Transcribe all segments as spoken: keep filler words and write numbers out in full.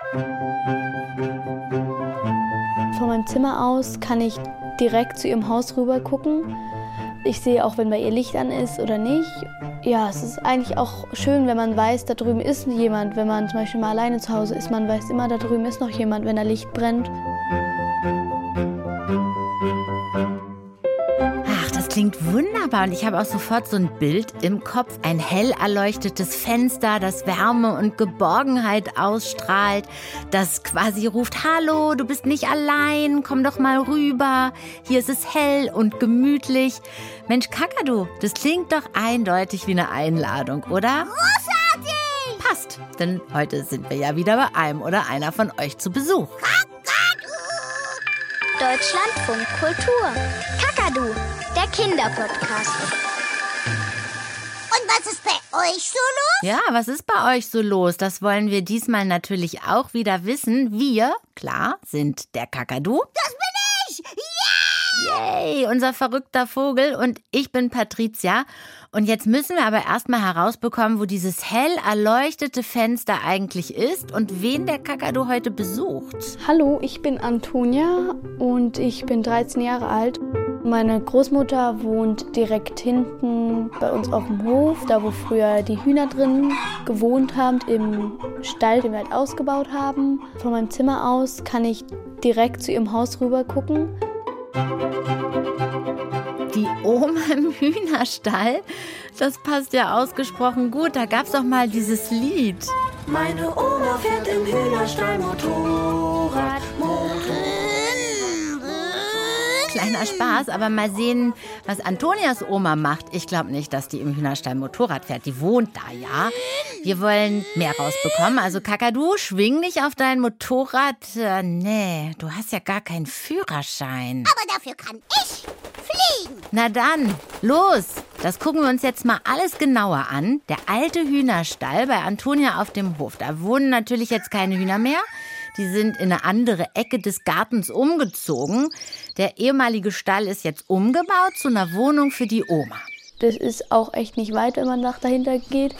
Von meinem Zimmer aus kann ich direkt zu ihrem Haus rüber gucken. Ich sehe auch, wenn bei ihr Licht an ist oder nicht. Ja, es ist eigentlich auch schön, wenn man weiß, da drüben ist jemand. Wenn man zum Beispiel mal alleine zu Hause ist, man weiß immer, da drüben ist noch jemand, wenn da Licht brennt. Ach, das klingt wunderbar und ich habe auch sofort so ein Bild im Kopf. Ein hell erleuchtetes Fenster, das Wärme und Geborgenheit ausstrahlt, das quasi ruft, hallo, du bist nicht allein, komm doch mal rüber. Hier ist es hell und gemütlich. Mensch, Kakadu, das klingt doch eindeutig wie eine Einladung, oder? Großartig! Passt, denn heute sind wir ja wieder bei einem oder einer von euch zu Besuch. Deutschlandfunk Kultur. Kakadu, der Kinderpodcast. Und was ist bei euch so los? Ja, was ist bei euch so los? Das wollen wir diesmal natürlich auch wieder wissen. Wir, klar, sind der Kakadu. Das bin ich! Ja! Yay, unser verrückter Vogel. Und ich bin Patricia. Und jetzt müssen wir aber erstmal herausbekommen, wo dieses hell erleuchtete Fenster eigentlich ist und wen der Kakadu heute besucht. Hallo, ich bin Antonia und ich bin dreizehn Jahre alt. Meine Großmutter wohnt direkt hinten bei uns auf dem Hof, da wo früher die Hühner drin gewohnt haben, im Stall, den wir halt ausgebaut haben. Von meinem Zimmer aus kann ich direkt zu ihrem Haus rüber gucken. Die Oma im Hühnerstall, das passt ja ausgesprochen gut. Da gab's doch mal dieses Lied. Meine Oma fährt im Hühnerstall Motorrad, Motorrad. Kleiner Spaß, aber mal sehen, was Antonias Oma macht. Ich glaube nicht, dass die im Hühnerstall Motorrad fährt. Die wohnt da, ja. Wir wollen mehr rausbekommen. Also Kakadu, schwing dich auf dein Motorrad. Äh, nee, du hast ja gar keinen Führerschein. Aber dafür kann ich fliegen. Na dann, los. Das gucken wir uns jetzt mal alles genauer an. Der alte Hühnerstall bei Antonia auf dem Hof. Da wohnen natürlich jetzt keine Hühner mehr. Die sind in eine andere Ecke des Gartens umgezogen. Der ehemalige Stall ist jetzt umgebaut zu einer Wohnung für die Oma. Das ist auch echt nicht weit, wenn man nach dahinter geht.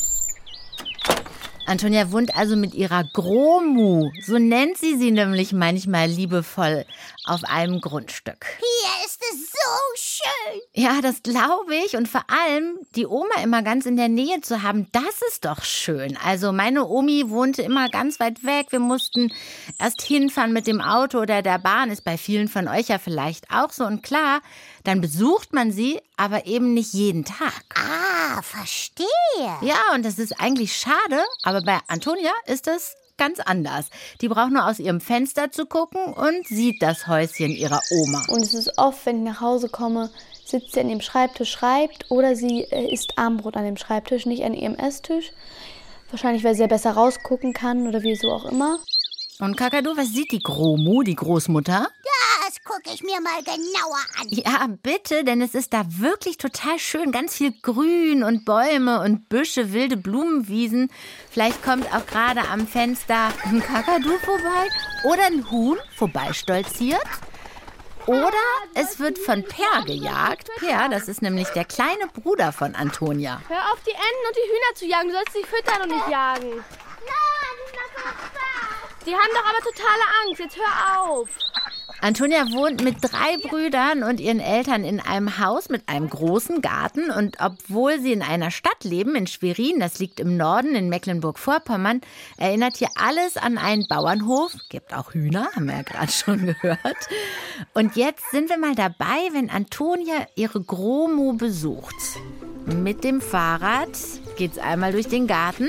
Antonia wohnt also mit ihrer Gromu, so nennt sie sie nämlich manchmal liebevoll, auf einem Grundstück. Hier ist es so schön. Ja, das glaube ich. Und vor allem die Oma immer ganz in der Nähe zu haben, das ist doch schön. Also meine Omi wohnte immer ganz weit weg. Wir mussten erst hinfahren mit dem Auto oder der Bahn. Ist bei vielen von euch ja vielleicht auch so. Und klar, dann besucht man sie, aber eben nicht jeden Tag. Ah, verstehe. Ja, und das ist eigentlich schade, aber bei Antonia ist das ganz anders. Die braucht nur aus ihrem Fenster zu gucken und sieht das Häuschen ihrer Oma. Und es ist oft, wenn ich nach Hause komme, sitzt sie an ihrem Schreibtisch, schreibt oder sie äh, isst Abendbrot an dem Schreibtisch, nicht an ihrem Esstisch. Wahrscheinlich, weil sie ja besser rausgucken kann oder wieso auch immer. Und Kakadu, was sieht die Gromu, die Großmutter? Das gucke ich mir mal genauer an. Ja, bitte, denn es ist da wirklich total schön. Ganz viel Grün und Bäume und Büsche, wilde Blumenwiesen. Vielleicht kommt auch gerade am Fenster ein Kakadu vorbei oder ein Huhn vorbeistolziert. Oder es wird von Per gejagt. Per, das ist nämlich der kleine Bruder von Antonia. Hör auf, die Enten und die Hühner zu jagen. Du sollst sie füttern und nicht jagen. Nein, das macht Spaß. Die haben doch aber totale Angst. Jetzt hör auf. Antonia wohnt mit drei Brüdern und ihren Eltern in einem Haus mit einem großen Garten. Und obwohl sie in einer Stadt leben, in Schwerin, das liegt im Norden in Mecklenburg-Vorpommern, erinnert hier alles an einen Bauernhof. Gibt auch Hühner, haben wir ja gerade schon gehört. Und jetzt sind wir mal dabei, wenn Antonia ihre Gromu besucht. Mit dem Fahrrad geht's einmal durch den Garten.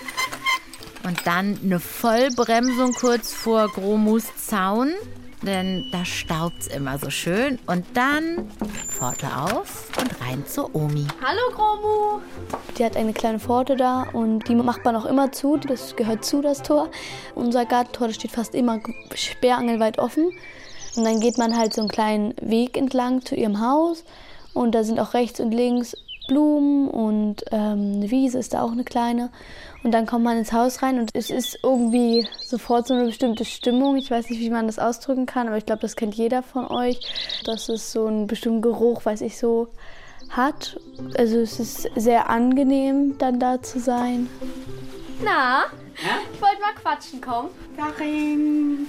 Und dann eine Vollbremsung kurz vor Gromus Zaun. Denn da staubt's immer so schön. Und dann Pforte auf und rein zur Omi. Hallo, Gromu. Die hat eine kleine Pforte da und die macht man auch immer zu. Das gehört zu, das Tor. Unser Gartentor, das steht fast immer sperrangelweit offen. Und dann geht man halt so einen kleinen Weg entlang zu ihrem Haus. Und da sind auch rechts und links Blumen und ähm, eine Wiese ist da auch eine kleine. Und dann kommt man ins Haus rein und es ist irgendwie sofort so eine bestimmte Stimmung. Ich weiß nicht, wie man das ausdrücken kann, aber ich glaube, das kennt jeder von euch, dass es so einen bestimmten Geruch, weiß ich, so hat. Also es ist sehr angenehm, dann da zu sein. Na, Ja? Ich wollte mal quatschen kommen. Karin,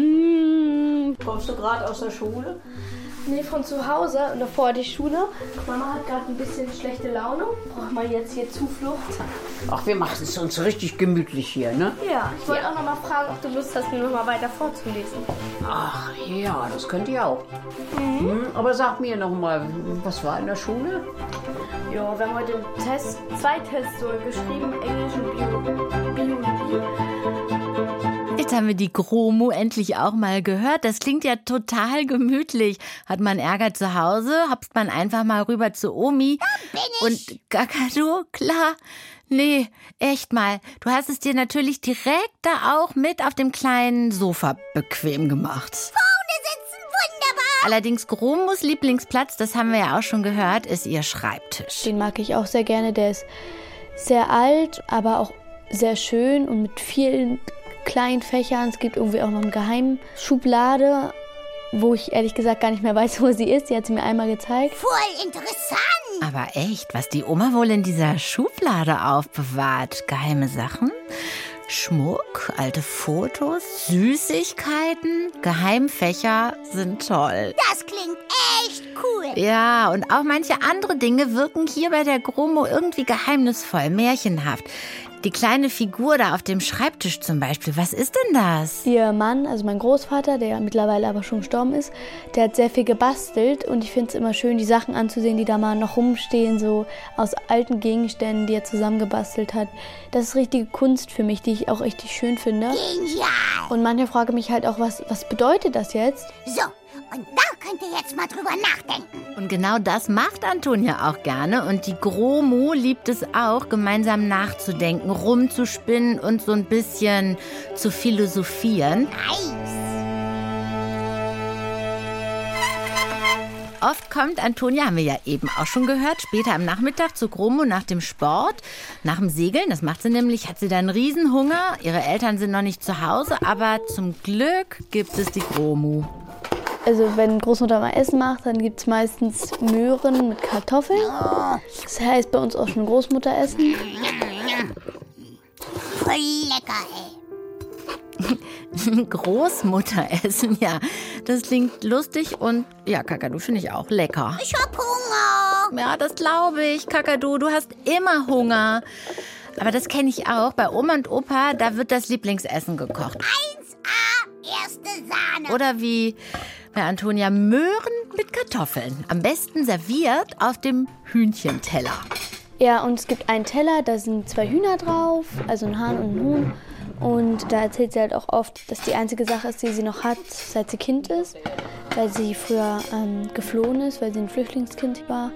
hm, kommst du gerade aus der Schule? Nee, von zu Hause und davor die Schule. Mama hat gerade ein bisschen schlechte Laune. Braucht mal jetzt hier Zuflucht. Ach, wir machen es uns richtig gemütlich hier, ne? Ja, ich wollte auch noch mal fragen, ob du Lust hast, mir noch mal weiter vorzulesen. Ach ja, das könnt ihr auch. Mhm. Hm, aber sag mir noch mal, was war in der Schule? Ja, wir haben heute einen Test, zwei Tests so geschrieben, Englisch und Bio- Biologie. Jetzt haben wir die Gromo endlich auch mal gehört. Das klingt ja total gemütlich. Hat man Ärger zu Hause, hopst man einfach mal rüber zu Omi. Da bin ich. Und Kakadu, klar. Nee, echt mal. Du hast es dir natürlich direkt da auch mit auf dem kleinen Sofa bequem gemacht. Vorne sitzen, wunderbar. Allerdings Gromos Lieblingsplatz, das haben wir ja auch schon gehört, ist ihr Schreibtisch. Den mag ich auch sehr gerne. Der ist sehr alt, aber auch sehr schön und mit vielen kleinen Fächern. Es gibt irgendwie auch noch eine Geheimschublade, wo ich ehrlich gesagt gar nicht mehr weiß, wo sie ist. Die hat sie mir einmal gezeigt. Voll interessant. Aber echt, was die Oma wohl in dieser Schublade aufbewahrt? Geheime Sachen? Schmuck, alte Fotos, Süßigkeiten, Geheimfächer sind toll. Das klingt echt cool. Ja, und auch manche andere Dinge wirken hier bei der Gromo irgendwie geheimnisvoll, märchenhaft. Die kleine Figur da auf dem Schreibtisch zum Beispiel, was ist denn das? Ihr Mann, also mein Großvater, der mittlerweile aber schon gestorben ist, der hat sehr viel gebastelt und ich finde es immer schön, die Sachen anzusehen, die da mal noch rumstehen, so aus alten Gegenständen, die er zusammengebastelt hat. Das ist richtige Kunst für mich, die ich auch richtig schön finde. Genial. Und manche fragen mich halt auch, was, was bedeutet das jetzt? So, und da könnt ihr jetzt mal drüber nachdenken. Und genau das macht Antonia auch gerne. Und die Gromo liebt es auch, gemeinsam nachzudenken, rumzuspinnen und so ein bisschen zu philosophieren. Nice. Oft kommt Antonia, haben wir ja eben auch schon gehört, später am Nachmittag zu Gromo nach dem Sport, nach dem Segeln. Das macht sie nämlich, hat sie dann Riesenhunger. Ihre Eltern sind noch nicht zu Hause, aber zum Glück gibt es die Gromo. Also wenn Großmutter mal Essen macht, dann gibt es meistens Möhren mit Kartoffeln. Das heißt bei uns auch schon Großmutteressen. Voll lecker, ey. Großmutteressen, ja. Das klingt lustig und ja, Kakadu finde ich auch lecker. Ich hab Hunger. Ja, das glaube ich, Kakadu. Du hast immer Hunger. Aber das kenne ich auch. Bei Oma und Opa, da wird das Lieblingsessen gekocht. eins A, erste Sahne. Oder wie bei Antonia, Möhren mit Kartoffeln. Am besten serviert auf dem Hühnchenteller. Ja, und es gibt einen Teller, da sind zwei Hühner drauf, also ein Hahn und ein Huhn. Und da erzählt sie halt auch oft, dass die einzige Sache ist, die sie noch hat, seit sie Kind ist. Weil sie früher ähm, geflohen ist, weil sie ein Flüchtlingskind war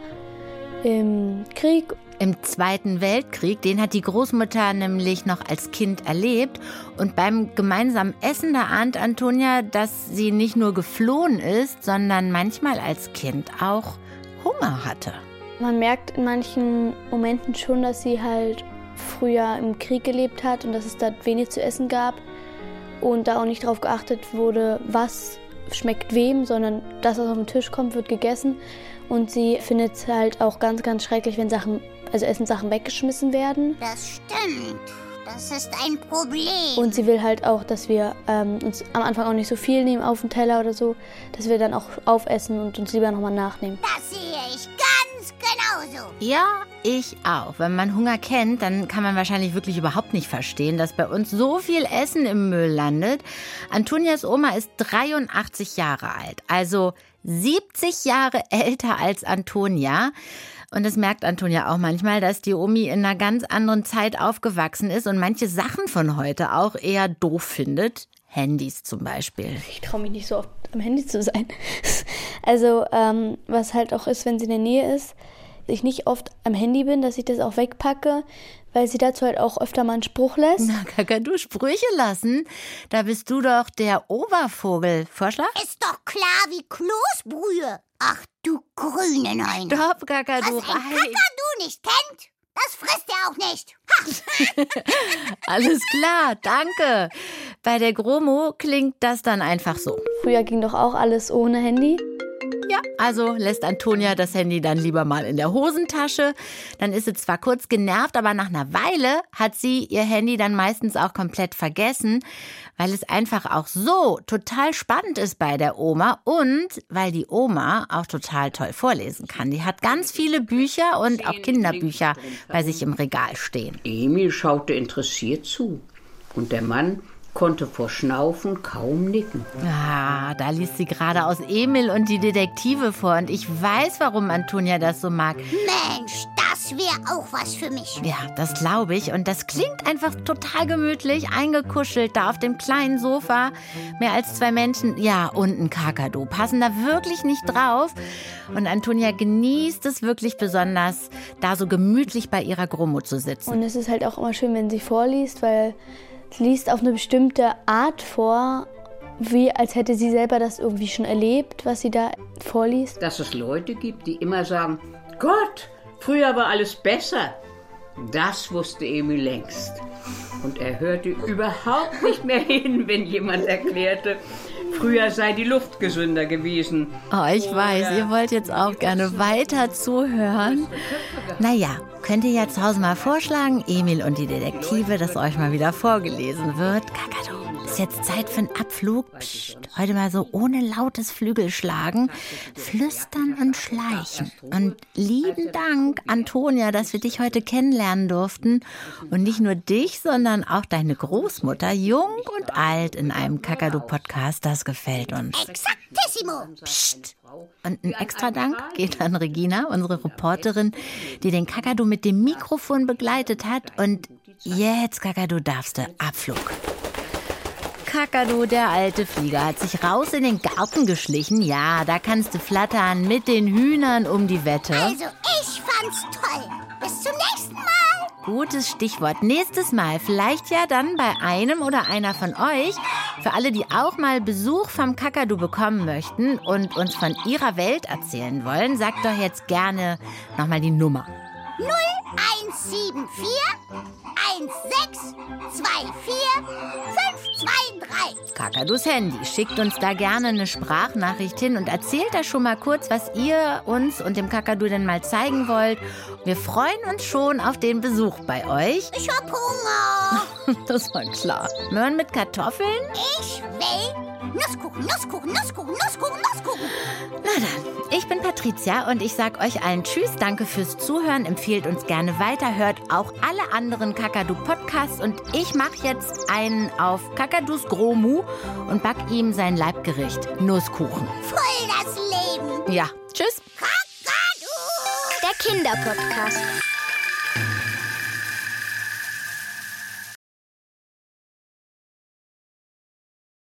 im Krieg. Im Zweiten Weltkrieg, den hat die Großmutter nämlich noch als Kind erlebt. Und beim gemeinsamen Essen, da ahnt Antonia, dass sie nicht nur geflohen ist, sondern manchmal als Kind auch Hunger hatte. Man merkt in manchen Momenten schon, dass sie halt früher im Krieg gelebt hat und dass es da wenig zu essen gab. Und da auch nicht darauf geachtet wurde, was schmeckt wem, sondern das, was auf den Tisch kommt, wird gegessen. Und sie findet es halt auch ganz, ganz schrecklich, wenn Sachen, also Essenssachen weggeschmissen werden. Das stimmt. Das ist ein Problem. Und sie will halt auch, dass wir ähm, uns am Anfang auch nicht so viel nehmen auf den Teller oder so, dass wir dann auch aufessen und uns lieber nochmal nachnehmen. Das sehe ich ganz genauso. Ja, ich auch. Wenn man Hunger kennt, dann kann man wahrscheinlich wirklich überhaupt nicht verstehen, dass bei uns so viel Essen im Müll landet. Antonias Oma ist dreiundachtzig Jahre alt, also siebzig Jahre älter als Antonia. Und das merkt Antonia auch manchmal, dass die Omi in einer ganz anderen Zeit aufgewachsen ist und manche Sachen von heute auch eher doof findet. Handys zum Beispiel. Ich traue mich nicht so oft am Handy zu sein. Also ähm, was halt auch ist, wenn sie in der Nähe ist, ich nicht oft am Handy bin, dass ich das auch wegpacke, weil sie dazu halt auch öfter mal einen Spruch lässt. Na, Kakadu, Sprüche lassen? Da bist du doch der Obervogel. Vorschlag? Ist doch klar wie Kloßbrühe. Ach du grüne Neune. Stopp, Kakadu. Was ein Kakadu nicht kennt, das frisst er auch nicht. Ha. Alles klar, danke. Bei der Gromo klingt das dann einfach so. Früher ging doch auch alles ohne Handy. Ja, also lässt Antonia das Handy dann lieber mal in der Hosentasche. Dann ist sie zwar kurz genervt, aber nach einer Weile hat sie ihr Handy dann meistens auch komplett vergessen, weil es einfach auch so total spannend ist bei der Oma und weil die Oma auch total toll vorlesen kann. Die hat ganz viele Bücher und auch Kinderbücher bei sich im Regal stehen. Emil schaute interessiert zu und der Mann konnte vor Schnaufen kaum nicken. Ah, da liest sie gerade aus Emil und die Detektive vor. Und ich weiß, warum Antonia das so mag. Mensch, das wäre auch was für mich. Ja, das glaube ich. Und das klingt einfach total gemütlich, eingekuschelt da auf dem kleinen Sofa. Mehr als zwei Menschen, ja, und ein Kakadu. Passen da wirklich nicht drauf. Und Antonia genießt es wirklich besonders, da so gemütlich bei ihrer Gromo zu sitzen. Und es ist halt auch immer schön, wenn sie vorliest, weil sie liest auf eine bestimmte Art vor, wie als hätte sie selber das irgendwie schon erlebt, was sie da vorliest. Dass es Leute gibt, die immer sagen, Gott, früher war alles besser. Das wusste Emil längst. Und er hörte überhaupt nicht mehr hin, wenn jemand erklärte, früher sei die Luft gesünder gewesen. Oh, ich weiß, ihr wollt jetzt auch gerne weiter zuhören. Naja, könnt ihr ja zu Hause mal vorschlagen, Emil und die Detektive, dass euch mal wieder vorgelesen wird. Kakadu, ist jetzt Zeit für einen Abflug. Psst, heute mal so ohne lautes Flügelschlagen, flüstern und schleichen. Und lieben Dank, Antonia, dass wir dich heute kennenlernen durften. Und nicht nur dich, sondern auch deine Großmutter, jung und alt, in einem Kakadu-Podcast. Das gefällt uns. Exaktissimo. Psst. Und ein extra Dank geht an Regina, unsere Reporterin, die den Kakadu mit dem Mikrofon begleitet hat. Und jetzt, Kakadu, darfst du Abflug. Kakadu, der alte Flieger, hat sich raus in den Garten geschlichen. Ja, da kannst du flattern mit den Hühnern um die Wette. Also, ich fand's toll. Bis zum nächsten Mal. Gutes Stichwort. Nächstes Mal, vielleicht ja dann bei einem oder einer von euch. Für alle, die auch mal Besuch vom Kakadu bekommen möchten und uns von ihrer Welt erzählen wollen, sagt doch jetzt gerne nochmal die Nummer. null eins sieben vier eins sechs zwei vier fünf zwei drei. Kakadus Handy. Schickt uns da gerne eine Sprachnachricht hin und erzählt da schon mal kurz, was ihr uns und dem Kakadu denn mal zeigen wollt. Wir freuen uns schon auf den Besuch bei euch. Ich hab Hunger. Das war klar. Möhren mit Kartoffeln? Ich will Nusskuchen, Nusskuchen, Nusskuchen, Nusskuchen, Nusskuchen. Na dann, ich bin Patricia und ich sag euch allen Tschüss, danke fürs Zuhören, empfehlt uns gerne weiter, hört auch alle anderen Kakadu-Podcasts und ich mache jetzt einen auf Kakadus Gromu und back ihm sein Leibgericht, Nusskuchen. Voll das Leben. Ja, tschüss. Kakadu. Der Kinderpodcast.